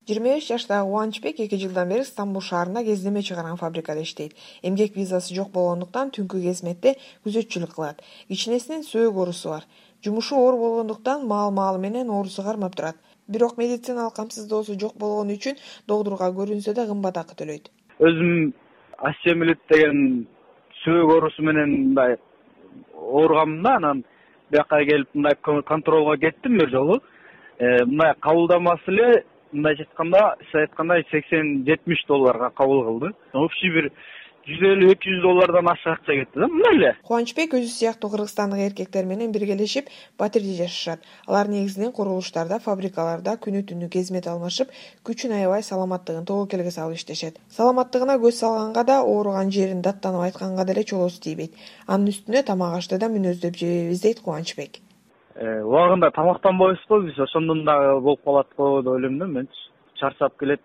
25 жаштагы Кубанычбек 2 жылдан бери Стамбул шаарында кездеме чыгарган фабрикада иштейт. Эмгек визасы жок болгондуктан түнкү кызметте күзөтчүлүк кылат. Кичинесинин сөөк оорусу бар. Жумушу оор болгондуктан маал менен оорусу кармап турат. Бирок медициналык камсыздоосу жок болгону үчүн доктурга көрүнсө да кымбат акы төлөйт. Өзүм остеомилит деген сөөк оорусу менен мындай ооругам да, анан бияка келип мындай контролго кеттим бир жолу. Мындай кабылдамасы эле мындай айтканда $80-70 кабыл кылды. Общий бир $150-200 ашык акча кетти да, мындай эле. Кубанычбек өзү сыяктуу кыргызстандык эркектер менен биргелешип батирде жашашат. Алар негизинен курулуштарда, фабрикаларда күнү-түнү кызмет алмашып, күчүн аябай саламаттыгын тобокелге салып иштешет. Саламаттыгына көз салганга да, ооруган жерин даттанып айтканга деле чолоосу тийбейт. Анын үстүнө тамак ашты да мүнөздөп жебейбиз дейт Кубанычбек. Убагында тамактанбайбыз го биз, ошондон дагы болуп калат го деп ойлойм да мен. Чарчап келет,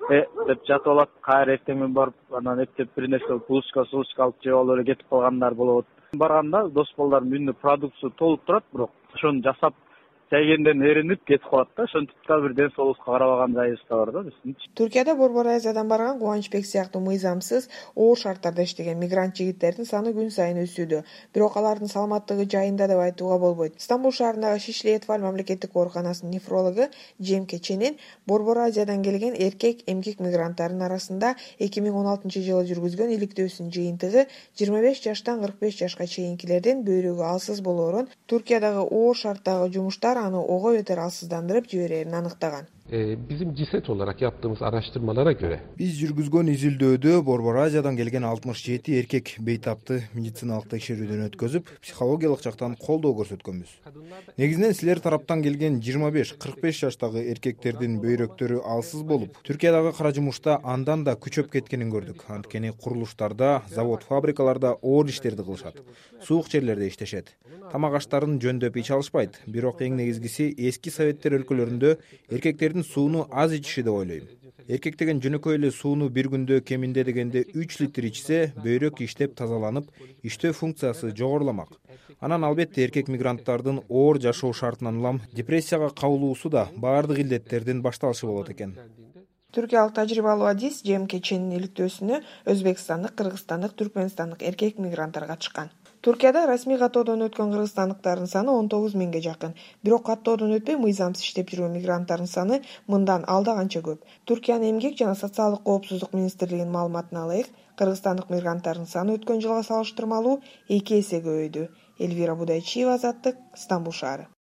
деп жатып алат, кайра эртең барып, анан эптеп бир нерсе булочка алып жеп алып эле кетип калгандар болот. Барганда дос балдарым үйүндө продукция толуп турат, бирок ошону жасап жайгенден эринип кетип калат да, ошентип да бир ден соолукка карабаган жайыбыз да бар да биздин. Түркияда Борбор Азиядан барган Кубанычбек сыяктуу мыйзамсыз, оор шарттарда иштеген мигрант жигиттердин саны күн сайын өсүүдө. Бирок алардын саламаттыгы жайында деп айтууга болбойт. Стамбул шаарындагы Шишли Этваль мамлекеттик ооруканасынын нефрологу Джемке Ченин Борбор Азиядан келген эркек эмгек мигранттардын арасында 2016-жылы жүргүзгөн иликтөөсүнүн жыйынтыгы 25 жаштан 45 жашка чейинкилердин бөйрөгү алсыз болоорун, Түркиядагы оор шарттагы жумуштар аны ого бетер алсыздандырып жиберерин аныктаган. Bizim CİSET olarak yaptığımız araştırmalara göre Биз жүргүзгөн изилдөөдө Борбор Азиядан келген 67 эркек бейтапты медициналык текшерүүдөн өткөзүп, психологиялык жактан колдоо көрсөткөнбүз. Негизинен силер тараптан келген 25-45 жаштагы эркектердин бөйрөктөрү алсыз болуп, Түркиядагы кара жумушта андан да күчөп кеткенин көрдүк. Анткени курулуштарда, завод, фабрикаларда оор иштерди кылышат. Суук жерлерде иштешет. Тамак аштарын жөндөп ич алышпайт. Бирок эң негизгиси эски советтер өлкөлөрүндө эркектердин сууну аз ичиши деп ойлойм. Эркек деген жөнөкөй эле сууну бир күндө кеминде дегенде 3 литр ичсе, бөйрөк иштеп тазаланып, иштөө функциясы жогоруламак. Анан албетте эркек мигранттардын оор жашоо шартынан улам депрессияга кабылуусу да баардык илдеттердин башталышы болот экен. Түркиялык тажрыйбалуу адис Джемке Ченин иликтөөсүнө өзбекстандык, кыргызстандык, түркмөнстандык эркек мигранттар катышкан. Туркияда расмий каттоодон өткөн кыргызстандыктардын саны 19 миңге жакын. Бирок каттоодон өтпөй мыйзамсыз иштеп жүргөн мигранттардын саны мындан алда канча көп. Түркиянын эмгек жана социалдык коопсуздук министрлигинин маалыматына ылайык, кыргызстандык мигранттардын саны өткөн жылга салыштырмалуу 2 эсе көбөйдү. Эльвира Будайчиева, Азаттык, Стамбул шаары.